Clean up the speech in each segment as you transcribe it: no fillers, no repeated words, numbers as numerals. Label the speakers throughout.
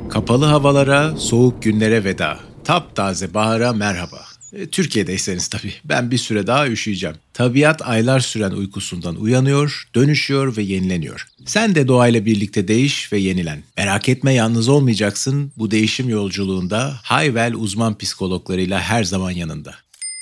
Speaker 1: Kapalı havalara, soğuk günlere veda. Taptaze bahara merhaba. Türkiye'deyseniz tabii. Ben bir süre daha üşüyeceğim. Tabiat aylar süren uykusundan uyanıyor, dönüşüyor ve yenileniyor. Sen de doğayla birlikte değiş ve yenilen. Merak etme, yalnız olmayacaksın. Bu değişim yolculuğunda Hayvel uzman psikologlarıyla her zaman yanında.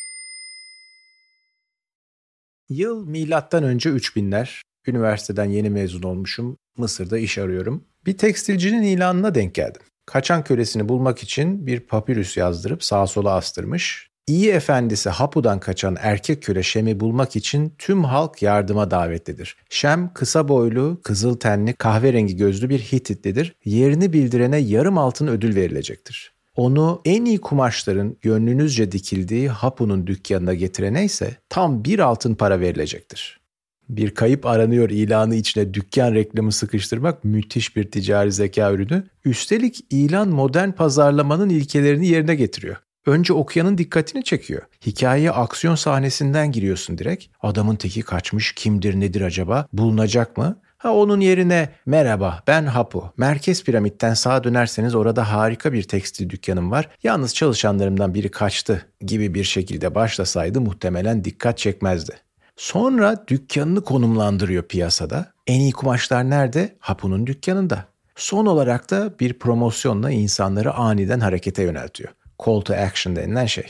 Speaker 1: Yıl milattan önce 3000'ler. Üniversiteden yeni mezun olmuşum. Mısır'da iş arıyorum. Bir tekstilcinin ilanına denk geldim. Kaçan kölesini bulmak için bir papirüs yazdırıp sağa sola astırmış. İyi efendisi Hapu'dan kaçan erkek köle Şem'i bulmak için tüm halk yardıma davetlidir. Şem kısa boylu, kızıl tenli, kahverengi gözlü bir Hititlidir. Yerini bildirene yarım altın ödül verilecektir. Onu en iyi kumaşların gönlünüzce dikildiği Hapu'nun dükkanına getirene ise tam bir altın para verilecektir. Bir kayıp aranıyor ilanı içine dükkan reklamı sıkıştırmak müthiş bir ticari zeka ürünü. Üstelik ilan modern pazarlamanın ilkelerini yerine getiriyor. Önce okuyanın dikkatini çekiyor. Hikayeye aksiyon sahnesinden giriyorsun direkt. Adamın teki kaçmış, kimdir nedir acaba, bulunacak mı? Onun yerine merhaba ben Hapu. Merkez Piramit'ten sağa dönerseniz orada harika bir tekstil dükkanım var. Yalnız çalışanlarımdan biri kaçtı gibi bir şekilde başlasaydı muhtemelen dikkat çekmezdi. Sonra dükkanını konumlandırıyor piyasada. En iyi kumaşlar nerede? Hapu'nun dükkanında. Son olarak da bir promosyonla insanları aniden harekete yöneltiyor. Call to action denilen şey.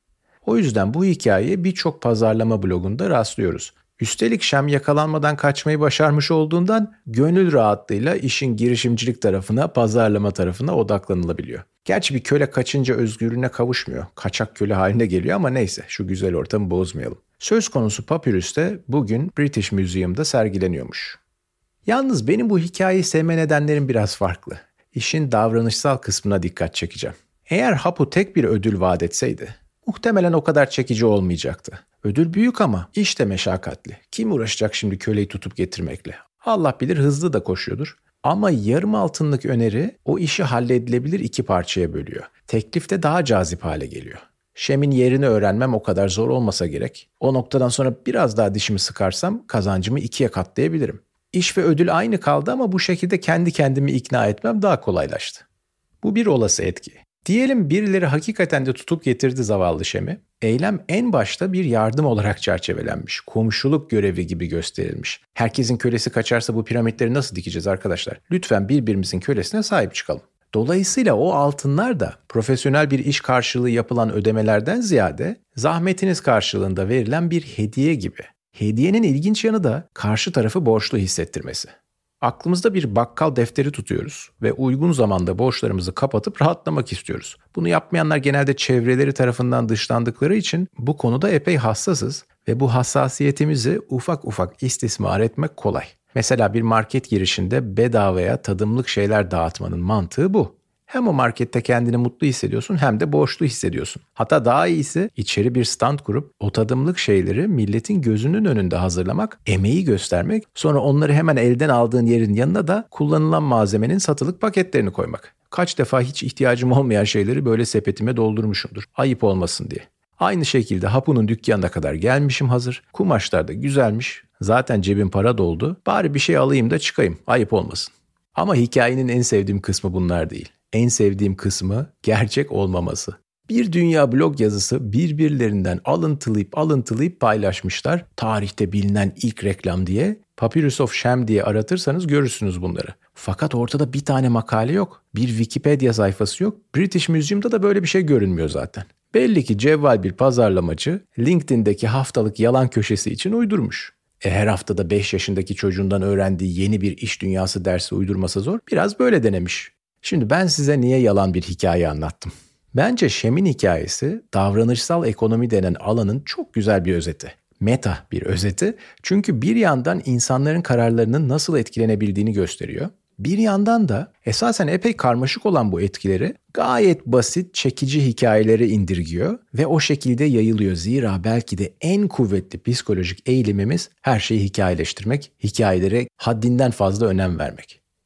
Speaker 1: O yüzden bu hikayeye birçok pazarlama blogunda rastlıyoruz. Üstelik Şem yakalanmadan kaçmayı başarmış olduğundan gönül rahatlığıyla işin girişimcilik tarafına, pazarlama tarafına odaklanılabiliyor. Gerçi bir köle kaçınca özgürlüğüne kavuşmuyor. Kaçak köle haline geliyor ama neyse şu güzel ortamı bozmayalım. Söz konusu papirüs de bugün British Museum'da sergileniyormuş. Yalnız benim bu hikayeyi sevme nedenlerim biraz farklı. İşin davranışsal kısmına dikkat çekeceğim. Eğer Hapu tek bir ödül vaat etseydi, muhtemelen o kadar çekici olmayacaktı. Ödül büyük ama iş de meşakkatli. Kim uğraşacak şimdi köleyi tutup getirmekle? Allah bilir hızlı da koşuyordur. Ama yarım altınlık öneri o işi halledilebilir iki parçaya bölüyor. Teklif de daha cazip hale geliyor. Şem'in yerini öğrenmem o kadar zor olmasa gerek. O noktadan sonra biraz daha dişimi sıkarsam kazancımı ikiye katlayabilirim. İş ve ödül aynı kaldı ama bu şekilde kendi kendimi ikna etmem daha kolaylaştı. Bu bir olası etki. Diyelim birileri hakikaten de tutup getirdi zavallı Şem'i. Eylem en başta bir yardım olarak çerçevelenmiş. Komşuluk görevi gibi gösterilmiş. Herkesin kölesi kaçarsa bu piramitleri nasıl dikeceğiz arkadaşlar? Lütfen birbirimizin kölesine sahip çıkalım. Dolayısıyla o altınlar da profesyonel bir iş karşılığı yapılan ödemelerden ziyade zahmetiniz karşılığında verilen bir hediye gibi. Hediyenin ilginç yanı da karşı tarafı borçlu hissettirmesi. Aklımızda bir bakkal defteri tutuyoruz ve uygun zamanda borçlarımızı kapatıp rahatlamak istiyoruz. Bunu yapmayanlar genelde çevreleri tarafından dışlandıkları için bu konuda epey hassasız ve bu hassasiyetimizi ufak ufak istismar etmek kolay. Mesela bir market girişinde bedavaya tadımlık şeyler dağıtmanın mantığı bu. Hem o markette kendini mutlu hissediyorsun hem de borçlu hissediyorsun. Hatta daha iyisi içeri bir stand kurup o tadımlık şeyleri milletin gözünün önünde hazırlamak, emeği göstermek, sonra onları hemen elden aldığın yerin yanına da kullanılan malzemenin satılık paketlerini koymak. Kaç defa hiç ihtiyacım olmayan şeyleri böyle sepetime doldurmuşumdur. Ayıp olmasın diye. Aynı şekilde Hapu'nun dükkanına kadar gelmişim hazır. Kumaşlar da güzelmiş. Zaten cebim para doldu. Bari bir şey alayım da çıkayım. Ayıp olmasın. Ama hikayenin en sevdiğim kısmı bunlar değil. En sevdiğim kısmı gerçek olmaması. Bir dünya blog yazısı birbirlerinden alıntılayıp paylaşmışlar. Tarihte bilinen ilk reklam diye. Papyrus of Shem diye aratırsanız görürsünüz bunları. Fakat ortada bir tane makale yok. Bir Wikipedia sayfası yok. British Museum'da da böyle bir şey görünmüyor zaten. Belli ki cevval bir pazarlamacı LinkedIn'deki haftalık yalan köşesi için uydurmuş. Her haftada 5 yaşındaki çocuğundan öğrendiği yeni bir iş dünyası dersi uydurması zor. Biraz böyle denemiş. Şimdi ben size niye yalan bir hikaye anlattım? Bence Şem'in hikayesi davranışsal ekonomi denen alanın çok güzel bir özeti. Meta bir özeti. Çünkü bir yandan insanların kararlarının nasıl etkilenebildiğini gösteriyor. Bir yandan da esasen epey karmaşık olan bu etkileri gayet basit, çekici hikayeleri indirgiyor ve o şekilde yayılıyor. Zira belki de en kuvvetli psikolojik eğilimimiz her şeyi hikayeleştirmek, hikayelere haddinden fazla önem vermek.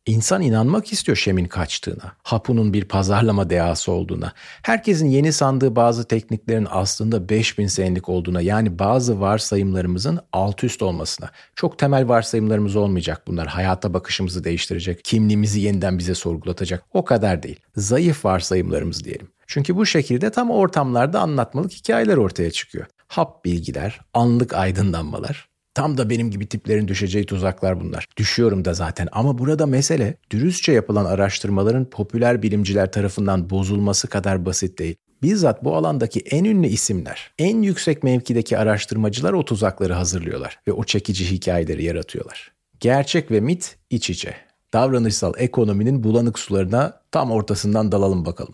Speaker 1: İnsan inanmak istiyor Şem'in kaçtığına, Hapu'nun bir pazarlama dehası olduğuna, herkesin yeni sandığı bazı tekniklerin aslında 5000 senelik olduğuna, yani bazı varsayımlarımızın alt üst olmasına. Çok temel varsayımlarımız olmayacak bunlar, hayata bakışımızı değiştirecek, kimliğimizi yeniden bize sorgulatacak, o kadar değil. Zayıf varsayımlarımız diyelim. Çünkü bu şekilde tam ortamlarda anlatmalık hikayeler ortaya çıkıyor. Hap bilgiler, anlık aydınlanmalar. Tam da benim gibi tiplerin düşeceği tuzaklar bunlar. Düşüyorum da zaten, ama burada mesele dürüstçe yapılan araştırmaların popüler bilimciler tarafından bozulması kadar basit değil. Bizzat bu alandaki en ünlü isimler, en yüksek mevkideki araştırmacılar o tuzakları hazırlıyorlar ve o çekici hikayeleri yaratıyorlar. Gerçek ve mit iç içe. Davranışsal ekonominin bulanık sularına tam ortasından dalalım bakalım.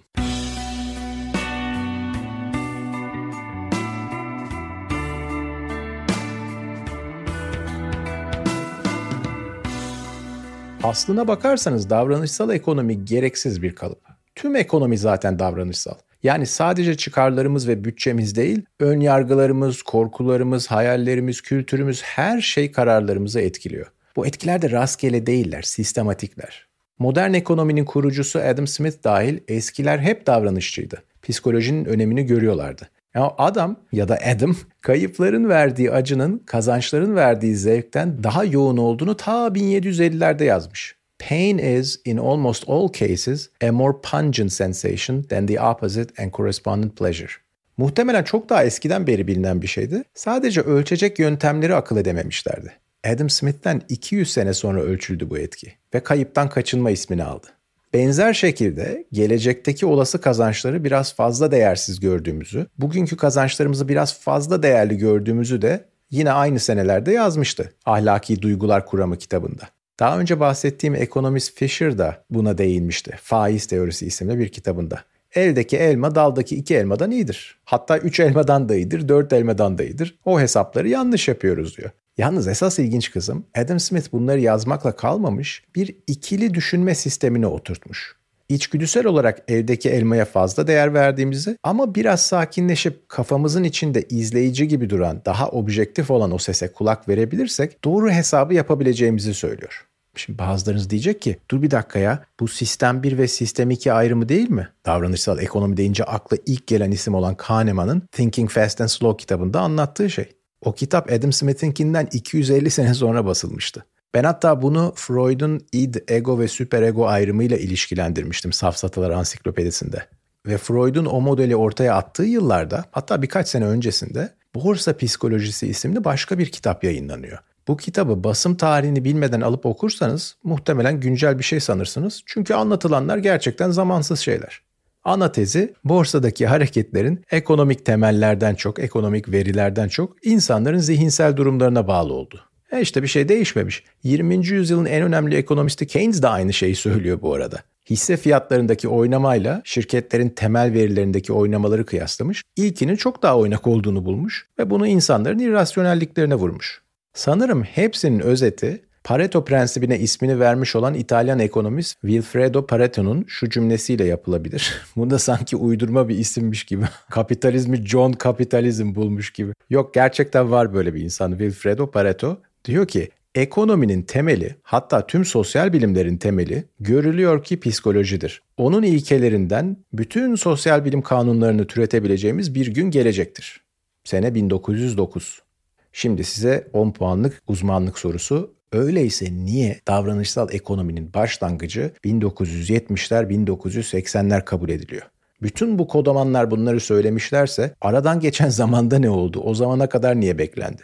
Speaker 1: Aslına bakarsanız davranışsal ekonomi gereksiz bir kalıp. Tüm ekonomi zaten davranışsal. Yani sadece çıkarlarımız ve bütçemiz değil, ön yargılarımız, korkularımız, hayallerimiz, kültürümüz, her şey kararlarımızı etkiliyor. Bu etkiler de rastgele değiller, sistematikler. Modern ekonominin kurucusu Adam Smith dahil eskiler hep davranışçıydı. Psikolojinin önemini görüyorlardı. Adam ya da Adam, kayıpların verdiği acının kazançların verdiği zevkten daha yoğun olduğunu ta 1750'lerde yazmış. Pain is, in almost all cases, a more pungent sensation than the opposite and correspondent pleasure. Muhtemelen çok daha eskiden beri bilinen bir şeydi. Sadece ölçecek yöntemleri akıl edememişlerdi. Adam Smith'ten 200 sene sonra ölçüldü bu etki ve kayıptan kaçınma ismini aldı. Benzer şekilde gelecekteki olası kazançları biraz fazla değersiz gördüğümüzü, bugünkü kazançlarımızı biraz fazla değerli gördüğümüzü de yine aynı senelerde yazmıştı Ahlaki Duygular Kuramı kitabında. Daha önce bahsettiğim ekonomist Fisher da buna değinmişti. Faiz Teorisi isimli bir kitabında. Eldeki elma daldaki 2 elmadan iyidir. Hatta 3 elmadan da iyidir, 4 elmadan da iyidir. O hesapları yanlış yapıyoruz diyor. Yalnız esas ilginç kısım, Adam Smith bunları yazmakla kalmamış, bir ikili düşünme sistemine oturtmuş. İçgüdüsel olarak eldeki elmaya fazla değer verdiğimizi ama biraz sakinleşip kafamızın içinde izleyici gibi duran, daha objektif olan o sese kulak verebilirsek doğru hesabı yapabileceğimizi söylüyor. Şimdi bazılarınız diyecek ki, dur bir dakika ya, bu sistem 1 ve sistem 2 ayrımı değil mi? Davranışsal ekonomi deyince akla ilk gelen isim olan Kahneman'ın Thinking Fast and Slow kitabında anlattığı şey. O kitap Adam Smith'inkinden 250 sene sonra basılmıştı. Ben hatta bunu Freud'un id, ego ve süperego ayrımıyla ilişkilendirmiştim Safsatalar Ansiklopedisinde. Ve Freud'un o modeli ortaya attığı yıllarda, hatta birkaç sene öncesinde Borsa Psikolojisi isimli başka bir kitap yayınlanıyor. Bu kitabı basım tarihini bilmeden alıp okursanız muhtemelen güncel bir şey sanırsınız. Çünkü anlatılanlar gerçekten zamansız şeyler. Ana tezi, borsadaki hareketlerin ekonomik temellerden çok, ekonomik verilerden çok insanların zihinsel durumlarına bağlı oldu. İşte bir şey değişmemiş. 20. yüzyılın en önemli ekonomisti Keynes de aynı şeyi söylüyor bu arada. Hisse fiyatlarındaki oynamayla şirketlerin temel verilerindeki oynamaları kıyaslamış. İlkinin çok daha oynak olduğunu bulmuş ve bunu insanların irrasyonelliklerine vurmuş. Sanırım hepsinin özeti, Pareto prensibine ismini vermiş olan İtalyan ekonomist Vilfredo Pareto'nun şu cümlesiyle yapılabilir. Bu da sanki uydurma bir isimmiş gibi. Kapitalizmi John Kapitalizm bulmuş gibi. Yok, gerçekten var böyle bir insan, Vilfredo Pareto. Diyor ki, ekonominin temeli, hatta tüm sosyal bilimlerin temeli görülüyor ki psikolojidir. Onun ilkelerinden bütün sosyal bilim kanunlarını türetebileceğimiz bir gün gelecektir. Sene 1909. Şimdi size 10 puanlık uzmanlık sorusu. Öyleyse niye davranışsal ekonominin başlangıcı 1970'ler, 1980'ler kabul ediliyor? Bütün bu kodamanlar bunları söylemişlerse aradan geçen zamanda ne oldu? O zamana kadar niye beklendi?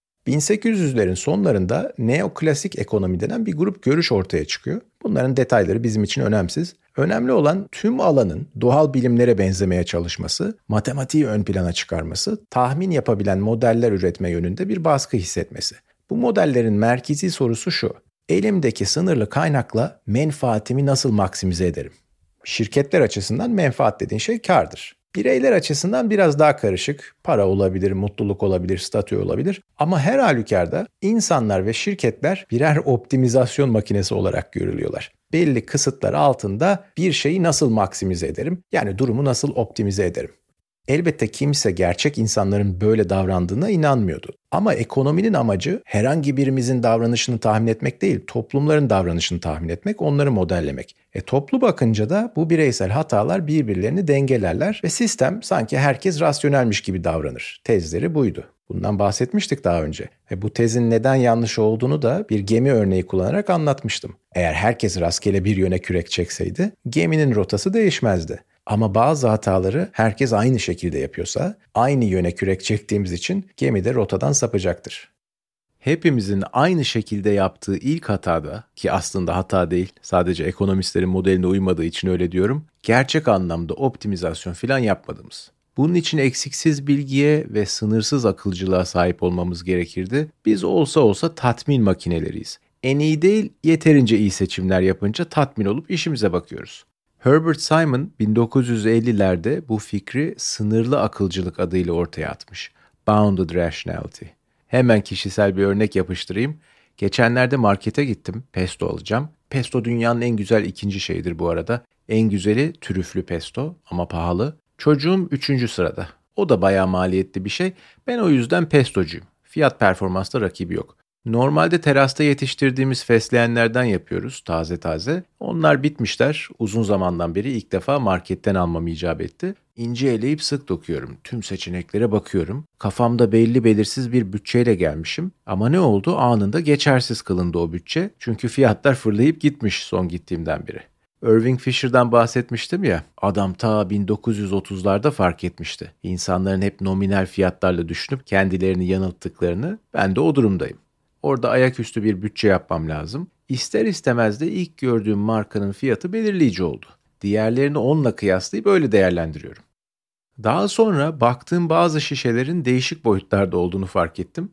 Speaker 1: 1800'lerin sonlarında neoklasik ekonomi denen bir grup görüş ortaya çıkıyor. Bunların detayları bizim için önemsiz. Önemli olan tüm alanın doğal bilimlere benzemeye çalışması, matematiği ön plana çıkarması, tahmin yapabilen modeller üretme yönünde bir baskı hissetmesi. Bu modellerin merkezi sorusu şu: elimdeki sınırlı kaynakla menfaatimi nasıl maksimize ederim? Şirketler açısından menfaat dediğin şey kârdır. Bireyler açısından biraz daha karışık. Para olabilir, mutluluk olabilir, statü olabilir. Ama her halükarda insanlar ve şirketler birer optimizasyon makinesi olarak görülüyorlar. Belli kısıtlar altında bir şeyi nasıl maksimize ederim? Yani durumu nasıl optimize ederim? Elbette kimse gerçek insanların böyle davrandığına inanmıyordu. Ama ekonominin amacı herhangi birimizin davranışını tahmin etmek değil, toplumların davranışını tahmin etmek, onları modellemek. Toplu bakınca da bu bireysel hatalar birbirlerini dengelerler ve sistem sanki herkes rasyonelmiş gibi davranır. Tezleri buydu. Bundan bahsetmiştik daha önce. Bu tezin neden yanlış olduğunu da bir gemi örneği kullanarak anlatmıştım. Eğer herkes rastgele bir yöne kürek çekseydi, geminin rotası değişmezdi. Ama bazı hataları herkes aynı şekilde yapıyorsa, aynı yöne kürek çektiğimiz için gemi de rotadan sapacaktır. Hepimizin aynı şekilde yaptığı ilk hatada, ki aslında hata değil, sadece ekonomistlerin modeline uymadığı için öyle diyorum, gerçek anlamda optimizasyon falan yapmadığımız. Bunun için eksiksiz bilgiye ve sınırsız akılcılığa sahip olmamız gerekirdi. Biz olsa tatmin makineleriyiz. En iyi değil, yeterince iyi seçimler yapınca tatmin olup işimize bakıyoruz. Herbert Simon 1950'lerde bu fikri sınırlı akılcılık adıyla ortaya atmış. Bounded Rationality. Hemen kişisel bir örnek yapıştırayım. Geçenlerde markete gittim, pesto alacağım. Pesto dünyanın en güzel ikinci şeyidir bu arada. En güzeli trüflü pesto ama pahalı. Çocuğum 3. sırada. O da bayağı maliyetli bir şey. Ben o yüzden pestocuyum. Fiyat performansla rakibi yok. Normalde terasta yetiştirdiğimiz fesleğenlerden yapıyoruz taze taze. Onlar bitmişler. Uzun zamandan beri ilk defa marketten almam icap etti. İnce eleyip sık dokuyorum. Tüm seçeneklere bakıyorum. Kafamda belli belirsiz bir bütçeyle gelmişim. Ama ne oldu? Anında geçersiz kılındı o bütçe. Çünkü fiyatlar fırlayıp gitmiş son gittiğimden beri. Irving Fisher'dan bahsetmiştim ya, adam ta 1930'larda fark etmişti. İnsanların hep nominal fiyatlarla düşünüp kendilerini yanılttıklarını, ben de o durumdayım. Orada ayaküstü bir bütçe yapmam lazım. İster istemez de ilk gördüğüm markanın fiyatı belirleyici oldu. Diğerlerini onunla kıyaslayıp öyle değerlendiriyorum. Daha sonra baktığım bazı şişelerin değişik boyutlarda olduğunu fark ettim.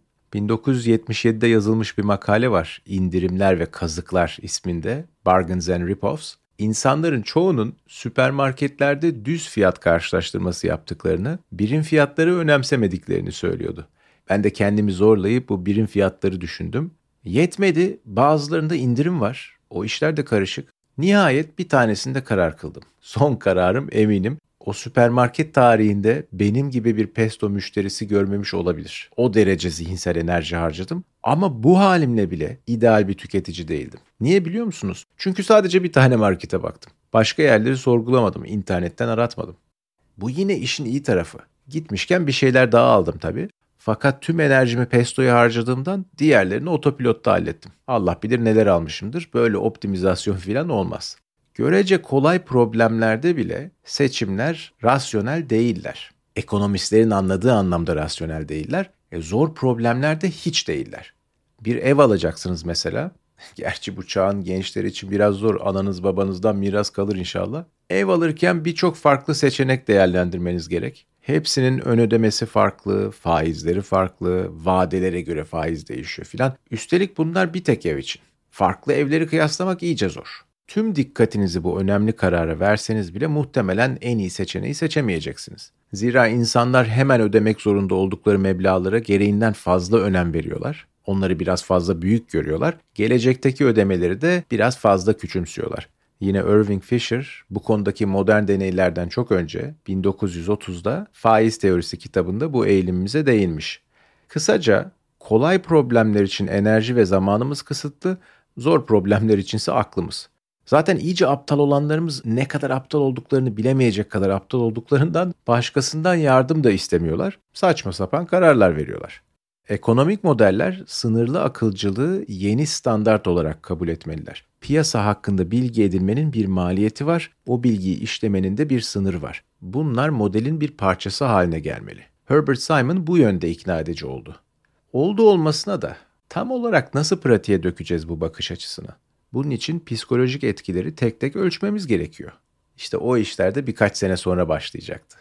Speaker 1: 1977'de yazılmış bir makale var. İndirimler ve Kazıklar isminde. Bargains and Rip-Offs. İnsanların çoğunun süpermarketlerde düz fiyat karşılaştırması yaptıklarını, birim fiyatları önemsemediklerini söylüyordu. Ben de kendimi zorlayıp bu birim fiyatları düşündüm. Yetmedi, bazılarında indirim var. O işler de karışık. Nihayet bir tanesinde karar kıldım. Son kararım eminim. O süpermarket tarihinde benim gibi bir pesto müşterisi görmemiş olabilir. O derece zihinsel enerji harcadım. Ama bu halimle bile ideal bir tüketici değildim. Niye biliyor musunuz? Çünkü sadece bir tane markete baktım. Başka yerleri sorgulamadım, internetten aratmadım. Bu yine işin iyi tarafı. Gitmişken bir şeyler daha aldım tabii. Fakat tüm enerjimi pestoya harcadığımdan diğerlerini otopilotta hallettim. Allah bilir neler almışımdır. Böyle optimizasyon falan olmaz. Görece kolay problemlerde bile seçimler rasyonel değiller. Ekonomistlerin anladığı anlamda rasyonel değiller. Zor problemlerde hiç değiller. Bir ev alacaksınız mesela. Gerçi bu çağın gençleri için biraz zor. Ananız babanızdan miras kalır inşallah. Ev alırken birçok farklı seçenek değerlendirmeniz gerek. Hepsinin ön ödemesi farklı, faizleri farklı, vadelere göre faiz değişiyor filan. Üstelik bunlar bir tek ev için. Farklı evleri kıyaslamak iyice zor. Tüm dikkatinizi bu önemli karara verseniz bile muhtemelen en iyi seçeneği seçemeyeceksiniz. Zira insanlar hemen ödemek zorunda oldukları meblağlara gereğinden fazla önem veriyorlar. Onları biraz fazla büyük görüyorlar. Gelecekteki ödemeleri de biraz fazla küçümsüyorlar. Yine Irving Fisher bu konudaki modern deneylerden çok önce 1930'da Faiz Teorisi kitabında bu eğilimimize değinmiş. Kısaca kolay problemler için enerji ve zamanımız kısıtlı, zor problemler içinse aklımız. Zaten iyice aptal olanlarımız ne kadar aptal olduklarını bilemeyecek kadar aptal olduklarından başkasından yardım da istemiyorlar, saçma sapan kararlar veriyorlar. Ekonomik modeller sınırlı akılcılığı yeni standart olarak kabul etmeliler. Piyasa hakkında bilgi edinmenin bir maliyeti var, o bilgiyi işlemenin de bir sınırı var. Bunlar modelin bir parçası haline gelmeli. Herbert Simon bu yönde ikna edici oldu. Oldu olmasına da tam olarak nasıl pratiğe dökeceğiz bu bakış açısını? Bunun için psikolojik etkileri tek tek ölçmemiz gerekiyor. İşte o işler de birkaç sene sonra başlayacaktı.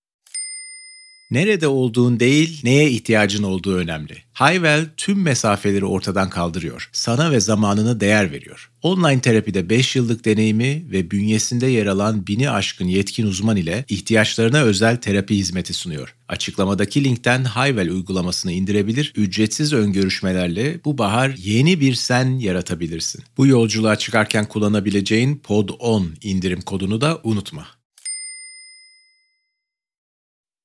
Speaker 1: Nerede olduğun değil, neye ihtiyacın olduğu önemli. Hayvel tüm mesafeleri ortadan kaldırıyor. Sana ve zamanına değer veriyor. Online terapide 5 yıllık deneyimi ve bünyesinde yer alan 1000'i aşkın yetkin uzman ile ihtiyaçlarına özel terapi hizmeti sunuyor. Açıklamadaki linkten Hayvel uygulamasını indirebilir, ücretsiz öngörüşmelerle bu bahar yeni bir sen yaratabilirsin. Bu yolculuğa çıkarken kullanabileceğin POD10 indirim kodunu da unutma.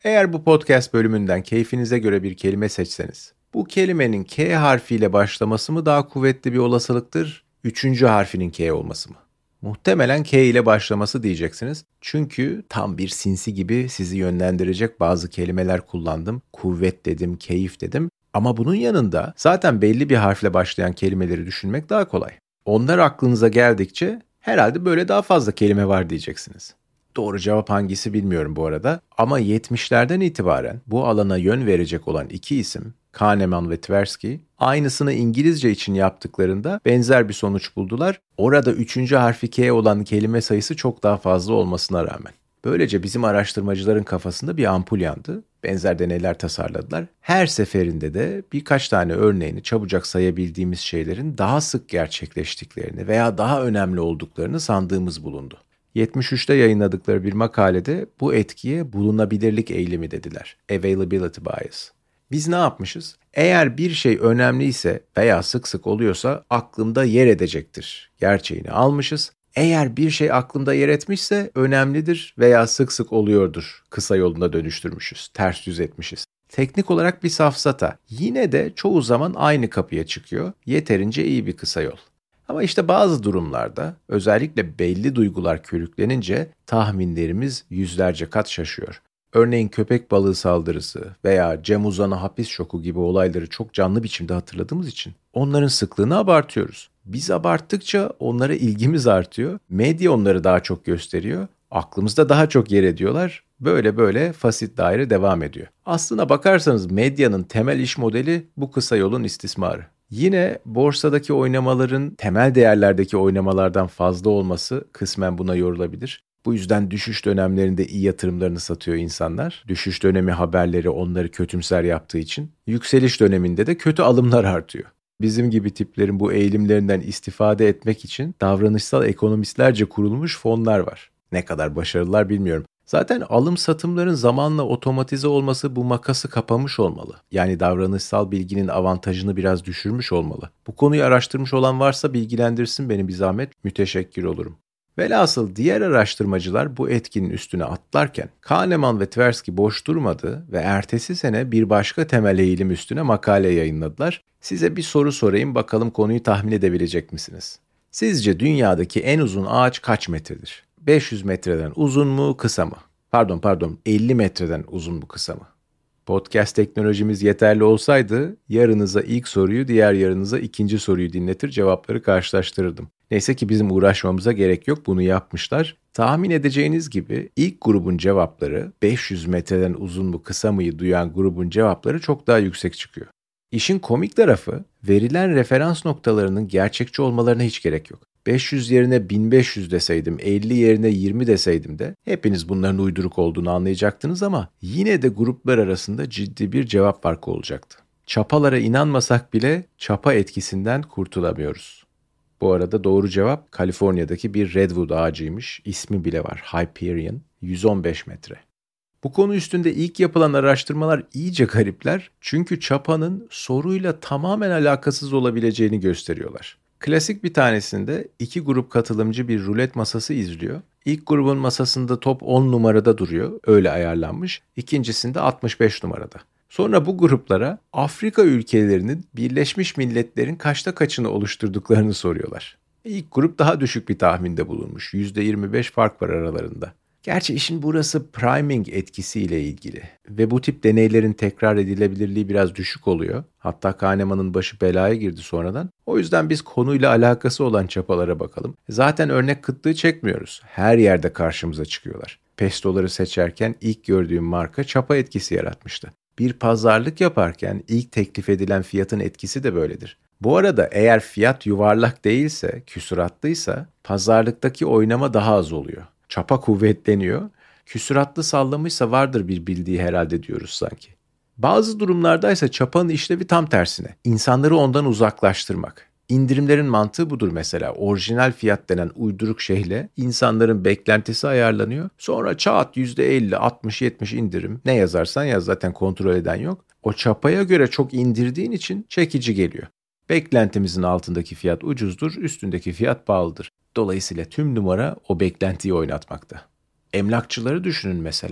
Speaker 1: Eğer bu podcast bölümünden keyfinize göre bir kelime seçseniz, bu kelimenin K harfiyle başlaması mı daha kuvvetli bir olasılıktır, üçüncü harfinin K olması mı? Muhtemelen K ile başlaması diyeceksiniz. Çünkü tam bir sinsi gibi sizi yönlendirecek bazı kelimeler kullandım. Kuvvet dedim, keyif dedim. Ama bunun yanında zaten belli bir harfle başlayan kelimeleri düşünmek daha kolay. Onlar aklınıza geldikçe herhalde böyle daha fazla kelime var diyeceksiniz. Doğru cevap hangisi bilmiyorum bu arada. Ama 70'lerden itibaren bu alana yön verecek olan iki isim, Kahneman ve Tversky, aynısını İngilizce için yaptıklarında benzer bir sonuç buldular. Orada üçüncü harfi K olan kelime sayısı çok daha fazla olmasına rağmen. Böylece bizim araştırmacıların kafasında bir ampul yandı. Benzer deneyler tasarladılar. Her seferinde de birkaç tane örneğini çabucak sayabildiğimiz şeylerin daha sık gerçekleştiklerini veya daha önemli olduklarını sandığımız bulundu. 73'te yayınladıkları bir makalede bu etkiye bulunabilirlik eğilimi dediler. Availability bias. Biz ne yapmışız? Eğer bir şey önemliyse veya sık sık oluyorsa aklımda yer edecektir gerçeğini almışız. Eğer bir şey aklımda yer etmişse önemlidir veya sık sık oluyordur kısa yoluna dönüştürmüşüz, ters yüz etmişiz. Teknik olarak bir safsata. Yine de çoğu zaman aynı kapıya çıkıyor. Yeterince iyi bir kısa yol. Ama işte bazı durumlarda özellikle belli duygular körüklenince tahminlerimiz yüzlerce kat şaşıyor. Örneğin köpek balığı saldırısı veya Cem Uzan'a hapis şoku gibi olayları çok canlı biçimde hatırladığımız için onların sıklığını abartıyoruz. Biz abarttıkça onlara ilgimiz artıyor, medya onları daha çok gösteriyor, aklımızda daha çok yer ediyorlar. Böyle böyle fasit daire devam ediyor. Aslına bakarsanız medyanın temel iş modeli bu kısa yolun istismarı. Yine borsadaki oynamaların temel değerlerdeki oynamalardan fazla olması kısmen buna yorulabilir. Bu yüzden düşüş dönemlerinde iyi yatırımlarını satıyor insanlar. Düşüş dönemi haberleri onları kötümser yaptığı için yükseliş döneminde de kötü alımlar artıyor. Bizim gibi tiplerin bu eğilimlerinden istifade etmek için davranışsal ekonomistlerce kurulmuş fonlar var. Ne kadar başarılılar bilmiyorum. Zaten alım satımların zamanla otomatize olması bu makası kapamış olmalı. Yani davranışsal bilginin avantajını biraz düşürmüş olmalı. Bu konuyu araştırmış olan varsa bilgilendirsin beni bir zahmet, müteşekkir olurum. Velhasıl diğer araştırmacılar bu etkinin üstüne atlarken Kahneman ve Tversky boş durmadı ve ertesi sene bir başka temel eğilim üstüne makale yayınladılar. Size bir soru sorayım bakalım konuyu tahmin edebilecek misiniz? Sizce dünyadaki en uzun ağaç kaç metredir? 500 metreden uzun mu, kısa mı? Pardon, 50 metreden uzun mu, kısa mı? Podcast teknolojimiz yeterli olsaydı yarınıza ilk soruyu, diğer yarınıza ikinci soruyu dinletir, cevapları karşılaştırırdım. Neyse ki bizim uğraşmamıza gerek yok, bunu yapmışlar. Tahmin edeceğiniz gibi ilk grubun cevapları 500 metreden uzun mu, kısa mıyı duyan grubun cevapları çok daha yüksek çıkıyor. İşin komik tarafı verilen referans noktalarının gerçekçi olmalarına hiç gerek yok. 500 yerine 1500 deseydim, 50 yerine 20 deseydim de hepiniz bunların uyduruk olduğunu anlayacaktınız ama yine de gruplar arasında ciddi bir cevap farkı olacaktı. Çapalara inanmasak bile çapa etkisinden kurtulamıyoruz. Bu arada doğru cevap Kaliforniya'daki bir redwood ağacıymış. İsmi bile var, Hyperion, 115 metre. Bu konu üstünde ilk yapılan araştırmalar iyice garipler çünkü çapanın soruyla tamamen alakasız olabileceğini gösteriyorlar. Klasik bir tanesinde iki grup katılımcı bir rulet masası izliyor. İlk grubun masasında top 10 numarada duruyor, öyle ayarlanmış. İkincisinde 65 numarada. Sonra bu gruplara Afrika ülkelerinin Birleşmiş Milletler'in kaçta kaçını oluşturduklarını soruyorlar. İlk grup daha düşük bir tahminde bulunmuş. %25 fark var aralarında. Gerçi işin burası priming etkisiyle ilgili ve bu tip deneylerin tekrar edilebilirliği biraz düşük oluyor. Hatta Kahneman'ın başı belaya girdi sonradan. O yüzden biz konuyla alakası olan çapalara bakalım. Zaten örnek kıtlığı çekmiyoruz. Her yerde karşımıza çıkıyorlar. Pestoları seçerken ilk gördüğüm marka çapa etkisi yaratmıştı. Bir pazarlık yaparken ilk teklif edilen fiyatın etkisi de böyledir. Bu arada eğer fiyat yuvarlak değilse, küsuratlıysa pazarlıktaki oynama daha az oluyor. Çapa kuvvetleniyor. Küsuratlı sallamışsa vardır bir bildiği herhalde diyoruz sanki. Bazı durumlardaysa çapanın işlevi tam tersine. İnsanları ondan uzaklaştırmak. İndirimlerin mantığı budur mesela. Orijinal fiyat denen uyduruk şeyle insanların beklentisi ayarlanıyor. Sonra çat %50, 60, 70 indirim. Ne yazarsan yaz, zaten kontrol eden yok. O çapaya göre çok indirdiğin için çekici geliyor. Beklentimizin altındaki fiyat ucuzdur, üstündeki fiyat pahalıdır. Dolayısıyla tüm numara o beklentiyi oynatmakta. Emlakçıları düşünün mesela.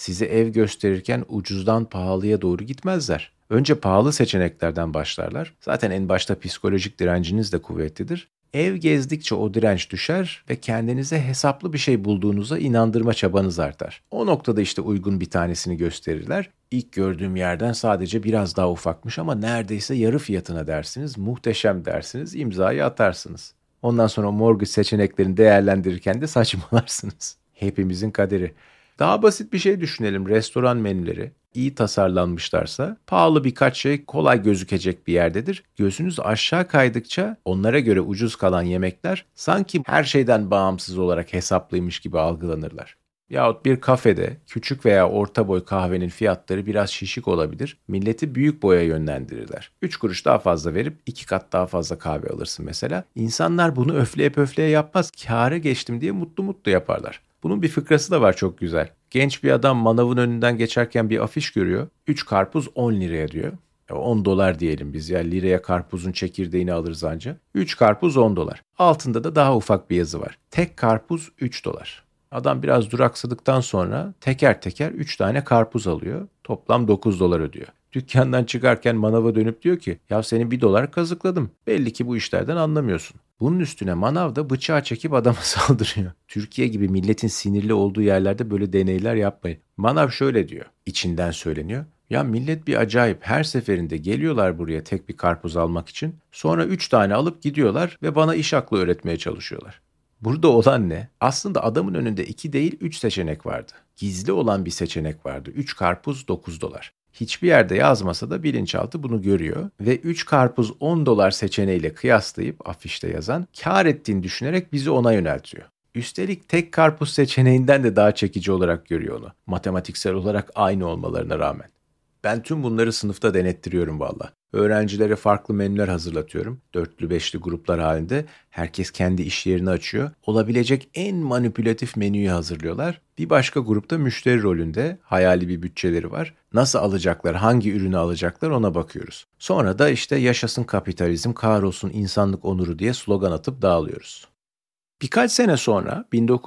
Speaker 1: Size ev gösterirken ucuzdan pahalıya doğru gitmezler. Önce pahalı seçeneklerden başlarlar. Zaten en başta psikolojik direnciniz de kuvvetlidir. Ev gezdikçe o direnç düşer ve kendinize hesaplı bir şey bulduğunuza inandırma çabanız artar. O noktada işte uygun bir tanesini gösterirler. İlk gördüğüm yerden sadece biraz daha ufakmış ama neredeyse yarı fiyatına dersiniz. Muhteşem dersiniz, imzayı atarsınız. Ondan sonra mortgage seçeneklerini değerlendirirken de saçmalarsınız. Hepimizin kaderi. Daha basit bir şey düşünelim. Restoran menüleri iyi tasarlanmışlarsa pahalı birkaç şey kolay gözükecek bir yerdedir. Gözünüz aşağı kaydıkça onlara göre ucuz kalan yemekler sanki her şeyden bağımsız olarak hesaplıymış gibi algılanırlar. Yahut bir kafede küçük veya orta boy kahvenin fiyatları biraz şişik olabilir. Milleti büyük boya yönlendirirler. 3 kuruş daha fazla verip 2 kat daha fazla kahve alırsın mesela. İnsanlar bunu öfleye pöfleye yapmaz. Kâra geçtim diye mutlu mutlu yaparlar. Bunun bir fıkrası da var çok güzel. Genç bir adam manavın önünden geçerken bir afiş görüyor. 3 karpuz 10 liraya diyor. 10 dolar diyelim biz ya, liraya karpuzun çekirdeğini alırız anca. 3 karpuz 10 dolar. Altında da daha ufak bir yazı var. Tek karpuz 3 dolar. Adam biraz duraksadıktan sonra teker teker 3 tane karpuz alıyor. Toplam 9 dolar ödüyor. Dükkandan çıkarken manava dönüp diyor ki ya seni 1 dolar kazıkladım. Belli ki bu işlerden anlamıyorsun. Bunun üstüne manav da bıçağı çekip adama saldırıyor. Türkiye gibi milletin sinirli olduğu yerlerde böyle deneyler yapmayın. Manav şöyle diyor. İçinden söyleniyor. Ya millet bir acayip, her seferinde geliyorlar buraya tek bir karpuz almak için. Sonra 3 tane alıp gidiyorlar ve bana iş aklı öğretmeye çalışıyorlar. Burada olan ne? Aslında adamın önünde 2 değil 3 seçenek vardı. Gizli olan bir seçenek vardı. 3 karpuz 9 dolar. Hiçbir yerde yazmasa da bilinçaltı bunu görüyor ve 3 karpuz 10 dolar seçeneğiyle kıyaslayıp afişte yazan kâr ettiğini düşünerek bizi ona yöneltiyor. Üstelik tek karpuz seçeneğinden de daha çekici olarak görüyor onu. Matematiksel olarak aynı olmalarına rağmen. Ben tüm bunları sınıfta denettiriyorum valla. Öğrencilere farklı menüler hazırlatıyorum. 4'lü 5'li gruplar halinde. Herkes kendi iş yerini açıyor. Olabilecek en manipülatif menüyü hazırlıyorlar. Bir başka grupta müşteri rolünde hayali bir bütçeleri var. Nasıl alacaklar, hangi ürünü alacaklar ona bakıyoruz. Sonra da işte yaşasın kapitalizm, kahrolsun insanlık onuru diye slogan atıp dağılıyoruz. Birkaç sene sonra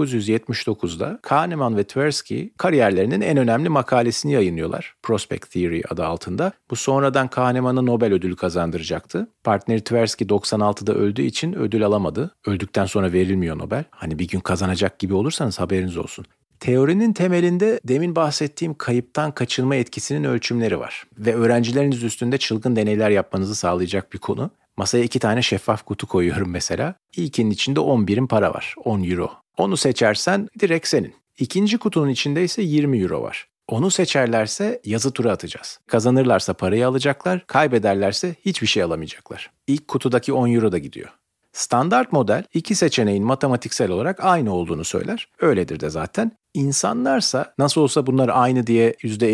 Speaker 1: 1979'da Kahneman ve Tversky kariyerlerinin en önemli makalesini yayınlıyorlar. Prospect Theory adı altında. Bu sonradan Kahneman'a Nobel ödülü kazandıracaktı. Partneri Tversky 96'da öldüğü için ödül alamadı. Öldükten sonra verilmiyor Nobel. Hani bir gün kazanacak gibi olursanız haberiniz olsun. Teorinin temelinde demin bahsettiğim kayıptan kaçınma etkisinin ölçümleri var. Ve öğrencileriniz üstünde çılgın deneyler yapmanızı sağlayacak bir konu. Masaya 2 tane şeffaf kutu koyuyorum mesela. İlkinin içinde 10 birim para var. 10 euro. Onu seçersen direkt senin. İkinci kutunun içinde ise 20 euro var. Onu seçerlerse yazı tura atacağız. Kazanırlarsa parayı alacaklar, kaybederlerse hiçbir şey alamayacaklar. İlk kutudaki 10 euro da gidiyor. Standart model 2 seçeneğin matematiksel olarak aynı olduğunu söyler. Öyledir de zaten. İnsanlarsa nasıl olsa bunlar aynı diye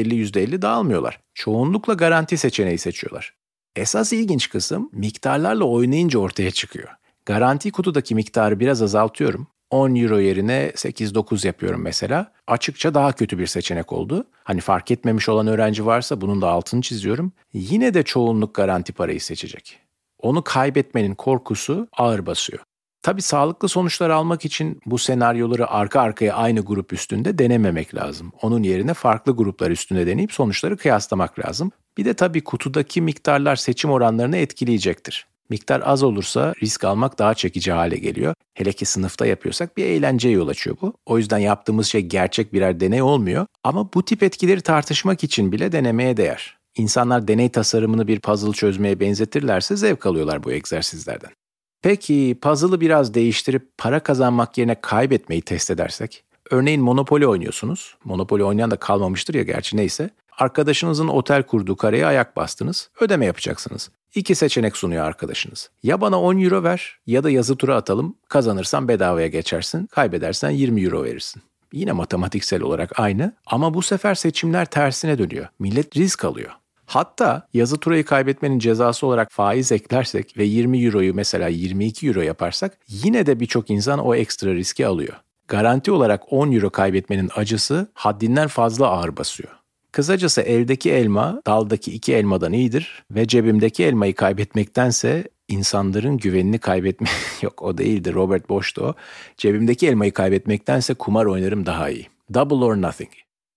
Speaker 1: %50 dağılmıyorlar. Çoğunlukla garanti seçeneği seçiyorlar. Esas ilginç kısım miktarlarla oynayınca ortaya çıkıyor. Garanti kutudaki miktarı biraz azaltıyorum. 10 euro yerine 8-9 yapıyorum mesela. Açıkça daha kötü bir seçenek oldu. Hani fark etmemiş olan öğrenci varsa bunun da altını çiziyorum. Yine de çoğunluk garanti parayı seçecek. Onu kaybetmenin korkusu ağır basıyor. Tabii sağlıklı sonuçlar almak için bu senaryoları arka arkaya aynı grup üstünde denememek lazım. Onun yerine farklı gruplar üstünde deneyip sonuçları kıyaslamak lazım. Bir de tabii kutudaki miktarlar seçim oranlarını etkileyecektir. Miktar az olursa risk almak daha çekici hale geliyor. Hele ki sınıfta yapıyorsak bir eğlenceye yol açıyor bu. O yüzden yaptığımız şey gerçek birer deney olmuyor. Ama bu tip etkileri tartışmak için bile denemeye değer. İnsanlar deney tasarımını bir puzzle çözmeye benzetirlerse zevk alıyorlar bu egzersizlerden. Peki puzzle'ı biraz değiştirip para kazanmak yerine kaybetmeyi test edersek? Örneğin Monopoly oynuyorsunuz. Monopoly oynayan da kalmamıştır ya gerçi neyse. Arkadaşınızın otel kurduğu kareye ayak bastınız. Ödeme yapacaksınız. 2 seçenek sunuyor arkadaşınız. Ya bana 10 euro ver ya da yazı tura atalım. Kazanırsan bedavaya geçersin. Kaybedersen 20 euro verirsin. Yine matematiksel olarak aynı ama bu sefer seçimler tersine dönüyor. Millet risk alıyor. Hatta yazı turayı kaybetmenin cezası olarak faiz eklersek ve 20 euroyu mesela 22 euro yaparsak yine de birçok insan o ekstra riski alıyor. Garanti olarak 10 euro kaybetmenin acısı haddinden fazla ağır basıyor. Kısacası eldeki elma daldaki 2 elmadan iyidir ve cebimdeki elmayı kaybetmektense insanların güvenini kaybetmek yok o değildi Robert Bosch'tu o. Cebimdeki elmayı kaybetmektense kumar oynarım daha iyi. Double or nothing.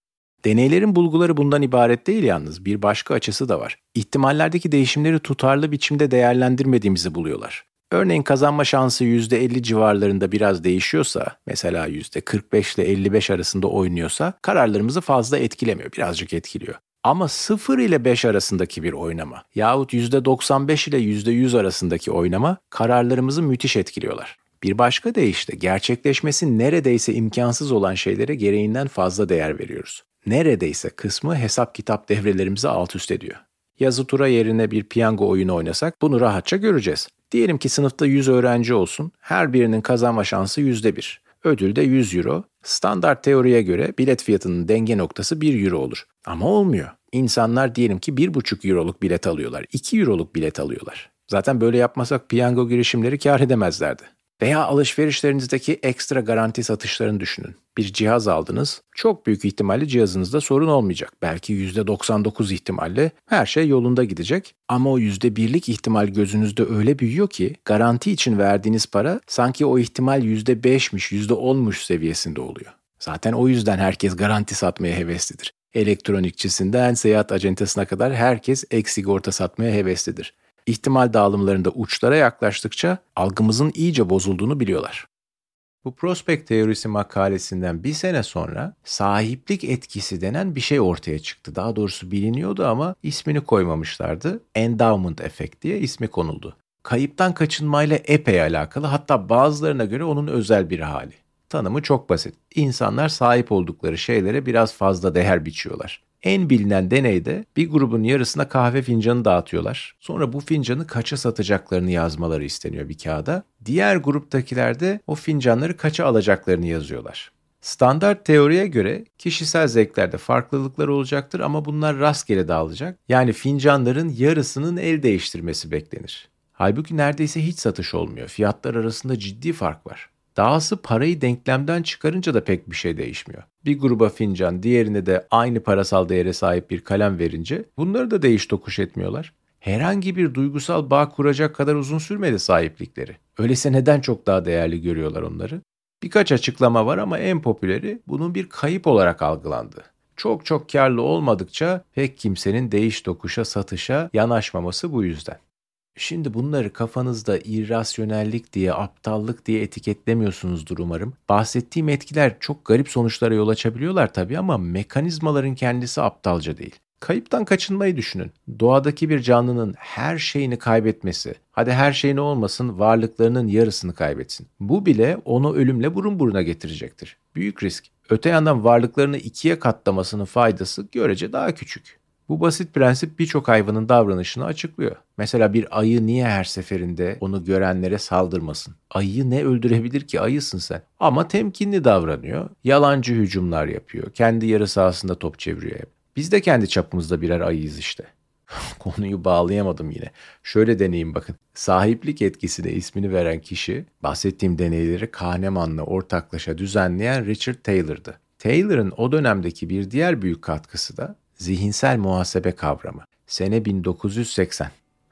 Speaker 1: Deneylerin bulguları bundan ibaret değil yalnız. Bir başka açısı da var. İhtimallerdeki değişimleri tutarlı biçimde değerlendirmediğimizi buluyorlar. Örneğin kazanma şansı %50 civarlarında biraz değişiyorsa, mesela %45 ile 55 arasında oynuyorsa kararlarımızı fazla etkilemiyor, birazcık etkiliyor. Ama 0 ile 5 arasındaki bir oynama yahut %95 ile %100 arasındaki oynama kararlarımızı müthiş etkiliyorlar. Bir başka deyişle gerçekleşmesi neredeyse imkansız olan şeylere gereğinden fazla değer veriyoruz. Neredeyse kısmı hesap kitap devrelerimizi alt üst ediyor. Yazı tura yerine bir piyango oyunu oynasak bunu rahatça göreceğiz. Diyelim ki sınıfta 100 öğrenci olsun, her birinin kazanma şansı %1. Ödül de 100 euro. Standart teoriye göre bilet fiyatının denge noktası 1 euro olur. Ama olmuyor. İnsanlar diyelim ki 1,5 euroluk bilet alıyorlar, 2 euroluk bilet alıyorlar. Zaten böyle yapmasak piyango girişimleri kâr edemezlerdi. Veya alışverişlerinizdeki ekstra garanti satışlarını düşünün. Bir cihaz aldınız, çok büyük ihtimalle cihazınızda sorun olmayacak. Belki %99 ihtimalle her şey yolunda gidecek. Ama o %1'lik ihtimal gözünüzde öyle büyüyor ki garanti için verdiğiniz para sanki o ihtimal %5'miş, %10'muş seviyesinde oluyor. Zaten o yüzden herkes garanti satmaya heveslidir. Elektronikçisinden seyahat acentasına kadar herkes ek sigorta satmaya heveslidir. İhtimal dağılımlarında uçlara yaklaştıkça algımızın iyice bozulduğunu biliyorlar. Bu prospekt teorisi makalesinden bir sene sonra sahiplik etkisi denen bir şey ortaya çıktı. Daha doğrusu biliniyordu ama ismini koymamışlardı. Endowment efekt diye ismi konuldu. Kayıptan kaçınmayla epey alakalı, hatta bazılarına göre onun özel bir hali. Tanımı çok basit. İnsanlar sahip oldukları şeylere biraz fazla değer biçiyorlar. En bilinen deneyde bir grubun yarısına kahve fincanı dağıtıyorlar. Sonra bu fincanı kaça satacaklarını yazmaları isteniyor bir kağıda. Diğer gruptakiler de o fincanları kaça alacaklarını yazıyorlar. Standart teoriye göre kişisel zevklerde farklılıklar olacaktır ama bunlar rastgele dağılacak. Yani fincanların yarısının el değiştirmesi beklenir. Halbuki neredeyse hiç satış olmuyor. Fiyatlar arasında ciddi fark var. Dahası parayı denklemden çıkarınca da pek bir şey değişmiyor. Bir gruba fincan, diğerine de aynı parasal değere sahip bir kalem verince bunları da değiş tokuş etmiyorlar. Herhangi bir duygusal bağ kuracak kadar uzun sürmedi sahiplikleri. Öyleyse neden çok daha değerli görüyorlar onları? Birkaç açıklama var ama en popüleri bunun bir kayıp olarak algılandı. Çok karlı olmadıkça pek kimsenin değiş tokuşa, satışa yanaşmaması bu yüzden. Şimdi bunları kafanızda irrasyonellik diye, aptallık diye etiketlemiyorsunuzdur umarım. Bahsettiğim etkiler çok garip sonuçlara yol açabiliyorlar tabii ama mekanizmaların kendisi aptalca değil. Kayıptan kaçınmayı düşünün. Doğadaki bir canlının her şeyini kaybetmesi, hadi her şeyini olmasın varlıklarının yarısını kaybetsin. Bu bile onu ölümle burun buruna getirecektir. Büyük risk. Öte yandan varlıklarını 2'ye katlamasının faydası görece daha küçük. Bu basit prensip birçok hayvanın davranışını açıklıyor. Mesela bir ayı niye her seferinde onu görenlere saldırmasın? Ayıyı ne öldürebilir ki, ayısın sen? Ama temkinli davranıyor, yalancı hücumlar yapıyor, kendi yarı sahasında top çeviriyor hep. Biz de kendi çapımızda birer ayıyız işte. Konuyu bağlayamadım yine. Şöyle deneyeyim bakın. Sahiplik etkisine ismini veren kişi, bahsettiğim deneyleri Kahneman'la ortaklaşa düzenleyen Richard Taylor'dı. Taylor'ın o dönemdeki bir diğer büyük katkısı da zihinsel muhasebe kavramı. Sene 1980.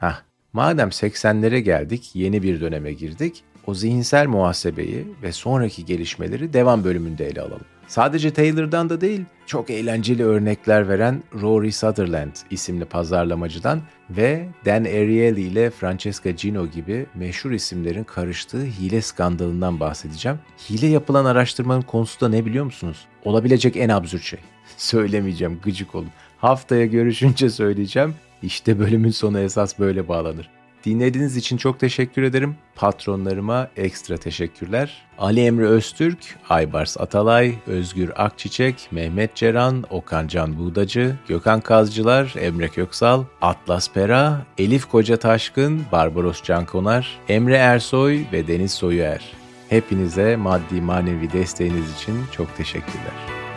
Speaker 1: Madem 80'lere geldik, yeni bir döneme girdik, o zihinsel muhasebeyi ve sonraki gelişmeleri devam bölümünde ele alalım. Sadece Taylor'dan da değil, çok eğlenceli örnekler veren Rory Sutherland isimli pazarlamacıdan ve Dan Ariely ile Francesca Gino gibi meşhur isimlerin karıştığı hile skandalından bahsedeceğim. Hile yapılan araştırmanın konusu da ne biliyor musunuz? Olabilecek en absürt şey. Söylemeyeceğim, gıcık olun. Haftaya görüşünce söyleyeceğim. İşte bölümün sonu esas böyle bağlanır. Dinlediğiniz için çok teşekkür ederim. Patronlarıma ekstra teşekkürler. Ali Emre Öztürk, Aybars Atalay, Özgür Akçiçek, Mehmet Ceren, Okan Can Buğdacı, Gökhan Kazcılar, Emre Köksal, Atlas Pera, Elif Koca Taşkın, Barbaros Cankonar, Emre Ersoy ve Deniz Soyuer. Hepinize maddi manevi desteğiniz için çok teşekkürler.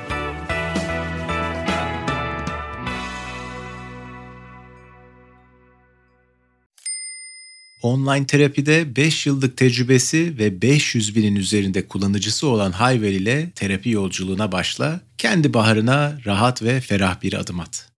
Speaker 1: Online terapide 5 yıllık tecrübesi ve 500 binin üzerinde kullanıcısı olan Hayvel ile terapi yolculuğuna başla, kendi baharına rahat ve ferah bir adım at.